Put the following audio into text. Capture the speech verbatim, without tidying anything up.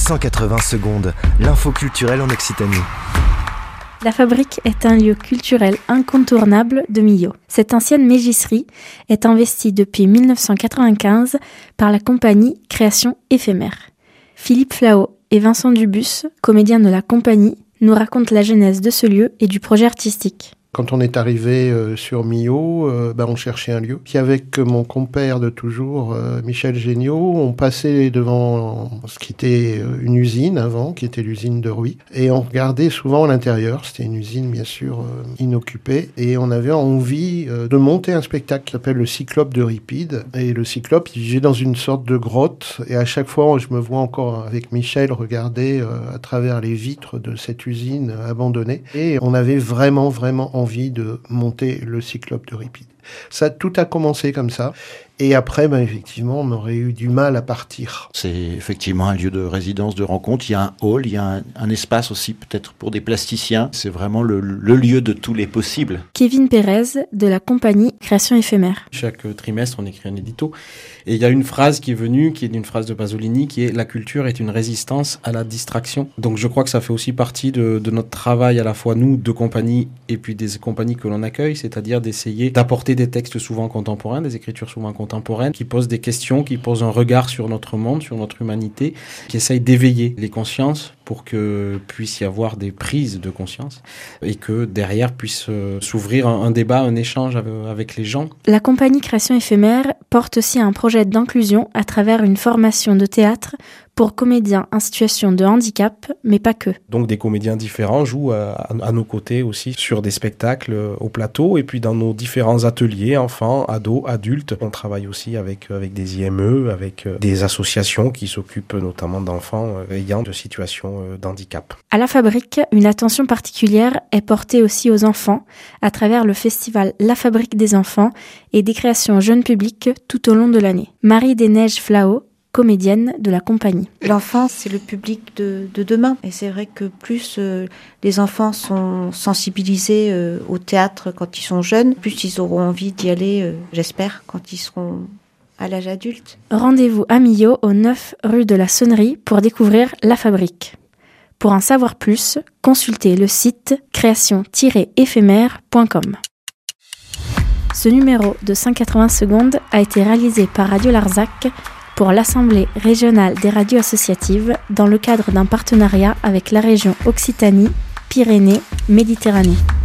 cent quatre-vingts secondes, l'info culturelle en Occitanie. La Fabrique est un lieu culturel incontournable de Millau. Cette ancienne mégisserie est investie depuis dix-neuf cent quatre-vingt-quinze par la compagnie Création Éphémère. Philippe Flao et Vincent Dubus, comédiens de la compagnie, nous racontent la genèse de ce lieu et du projet artistique. Quand on est arrivé euh, sur Millau, euh, bah, on cherchait un lieu. Puis avec mon compère de toujours, euh, Michel Géniaud, on passait devant ce qui était une usine avant, qui était l'usine de Rouy. Et on regardait souvent à l'intérieur. C'était une usine, bien sûr, euh, inoccupée. Et on avait envie euh, de monter un spectacle qui s'appelle le Cyclope d'Euripide. Et le Cyclope, il vivait dans une sorte de grotte. Et à chaque fois, je me vois encore avec Michel regarder euh, à travers les vitres de cette usine abandonnée. Et on avait vraiment, vraiment envie envie de monter le Cyclope d'Euripide. Ça, tout a commencé comme ça. Et après, ben, effectivement, on aurait eu du mal à partir. C'est effectivement un lieu de résidence, de rencontre. Il y a un hall, il y a un, un espace aussi peut-être pour des plasticiens. C'est vraiment le, le lieu de tous les possibles. Kevin Pérez, de la compagnie Création Éphémère. Chaque trimestre, on écrit un édito. Et il y a une phrase qui est venue, qui est une phrase de Pasolini, qui est « La culture est une résistance à la distraction ». Donc je crois que ça fait aussi partie de, de notre travail, à la fois nous, de compagnie, et puis des compagnies que l'on accueille, c'est-à-dire d'essayer d'apporter des textes souvent contemporains, des écritures souvent contemporaines, qui posent des questions, qui posent un regard sur notre monde, sur notre humanité, qui essayent d'éveiller les consciences pour que puisse y avoir des prises de conscience et que derrière puisse euh, s'ouvrir un, un débat, un échange avec, avec les gens. La compagnie Création Éphémère porte aussi un projet d'inclusion à travers une formation de théâtre pour comédiens en situation de handicap, mais pas que. Donc des comédiens différents jouent à, à nos côtés aussi sur des spectacles au plateau et puis dans nos différents ateliers, enfants, ados, adultes. On travaille aussi avec, avec des I M E, avec des associations qui s'occupent notamment d'enfants ayant de situations d'handicap. À la Fabrique, une attention particulière est portée aussi aux enfants à travers le festival La Fabrique des enfants et des créations jeunes publics tout au long de l'année. Marie Desneiges Flao, comédienne de la compagnie. L'enfant, c'est le public de, de demain. Et c'est vrai que plus euh, les enfants sont sensibilisés euh, au théâtre quand ils sont jeunes, plus ils auront envie d'y aller, euh, j'espère, quand ils seront à l'âge adulte. Rendez-vous à Millau, au neuf rue de la Sonnerie, pour découvrir La Fabrique. Pour en savoir plus, consultez le site création tiret éphémère point com. Ce numéro de cent quatre-vingts secondes a été réalisé par Radio Larzac pour l'Assemblée régionale des radios associatives dans le cadre d'un partenariat avec la région Occitanie-Pyrénées-Méditerranée.